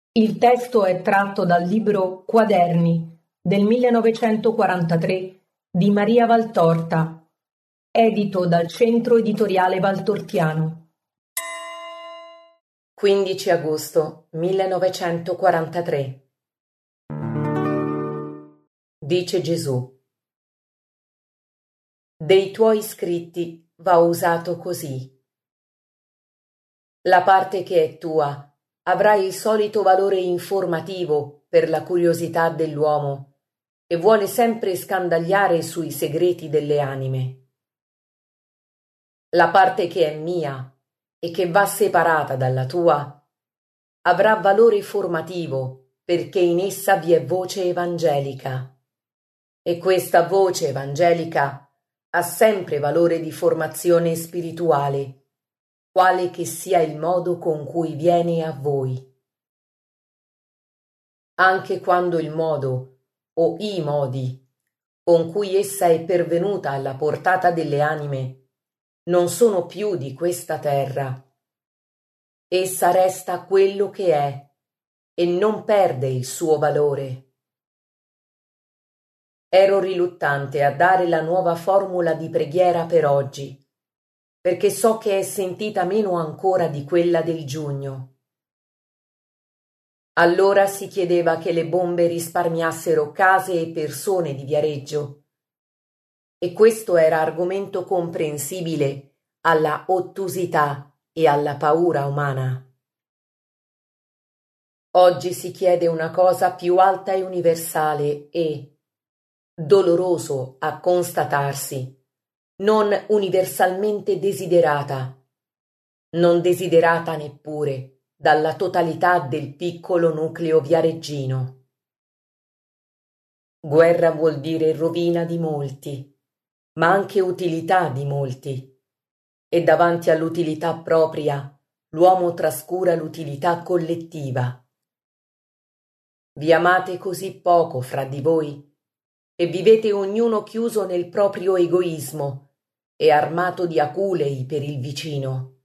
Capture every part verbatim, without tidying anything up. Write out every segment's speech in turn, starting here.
Il testo è tratto dal libro Quaderni del millenovecentoquarantatré di Maria Valtorta, edito dal Centro Editoriale Valtortiano. quindici agosto millenovecentoquarantatré. Dice Gesù: dei tuoi scritti va usato così. La parte che è tua avrà il solito valore informativo per la curiosità dell'uomo che vuole sempre scandagliare sui segreti delle anime. La parte che è mia e che va separata dalla tua avrà valore formativo perché in essa vi è voce evangelica, e questa voce evangelica ha sempre valore di formazione spirituale, quale che sia il modo con cui viene a voi. Anche quando il modo o i modi con cui essa è pervenuta alla portata delle anime non sono più di questa terra, essa resta quello che è e non perde il suo valore. Ero riluttante a dare la nuova formula di preghiera per oggi, perché so che è sentita meno ancora di quella del giugno. Allora si chiedeva che le bombe risparmiassero case e persone di Viareggio, e questo era argomento comprensibile alla ottusità e alla paura umana. Oggi si chiede una cosa più alta e universale e, doloroso a constatarsi, non universalmente desiderata, non desiderata neppure dalla totalità del piccolo nucleo viareggino. Guerra vuol dire rovina di molti, ma anche utilità di molti, e davanti all'utilità propria l'uomo trascura l'utilità collettiva. Vi amate così poco fra di voi e vivete ognuno chiuso nel proprio egoismo e armato di aculei per il vicino.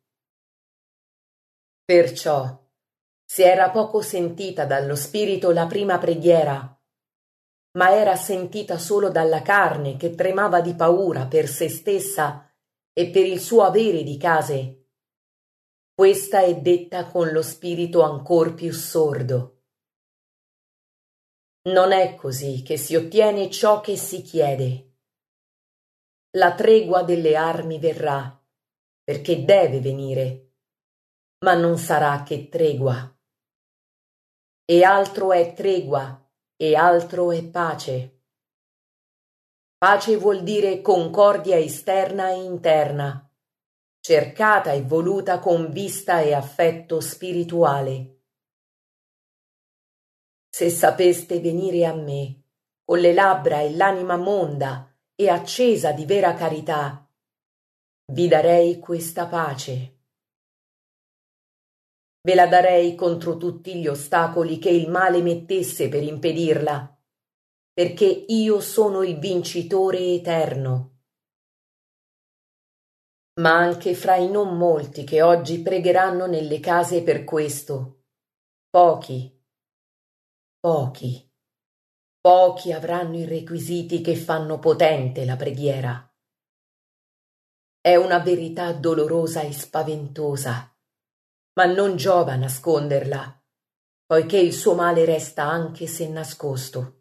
Perciò, se era poco sentita dallo spirito la prima preghiera, ma era sentita solo dalla carne che tremava di paura per se stessa e per il suo avere di case, questa è detta con lo spirito ancor più sordo. Non è così che si ottiene ciò che si chiede. La tregua delle armi verrà, perché deve venire, ma non sarà che tregua. E altro è tregua, e altro è pace. Pace vuol dire concordia esterna e interna, cercata e voluta con vista e affetto spirituale. Se sapeste venire a me, con le labbra e l'anima monda e accesa di vera carità, vi darei questa pace. Ve la darei contro tutti gli ostacoli che il male mettesse per impedirla, perché io sono il vincitore eterno. Ma anche fra i non molti che oggi pregheranno nelle case per questo, pochi, pochi, pochi avranno i requisiti che fanno potente la preghiera. È una verità dolorosa e spaventosa, ma non giova nasconderla, poiché il suo male resta anche se nascosto.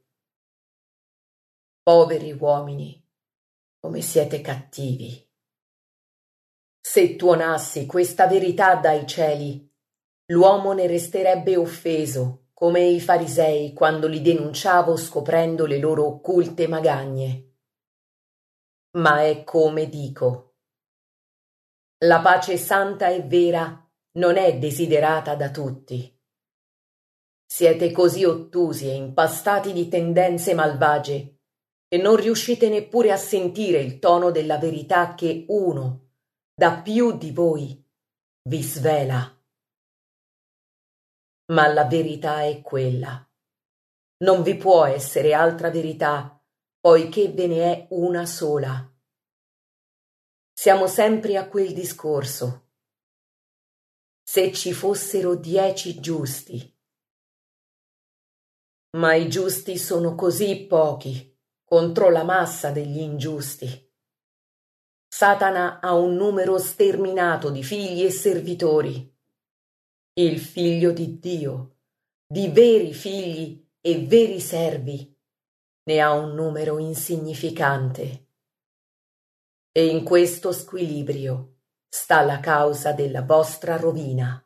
Poveri uomini, come siete cattivi! Se tuonassi questa verità dai cieli, l'uomo ne resterebbe offeso, come i farisei quando li denunciavo scoprendo le loro occulte magagne. Ma è come dico. La pace santa e vera non è desiderata da tutti. Siete così ottusi e impastati di tendenze malvagie che non riuscite neppure a sentire il tono della verità che uno, da più di voi, vi svela. Ma la verità è quella. Non vi può essere altra verità, poiché ve ne è una sola. Siamo sempre a quel discorso. Se ci fossero dieci giusti, Ma i giusti sono così pochi contro la massa degli ingiusti. Satana ha un numero sterminato di figli e servitori. Il figlio di Dio, di veri figli e veri servi, ne ha un numero insignificante. E in questo squilibrio sta la causa della vostra rovina.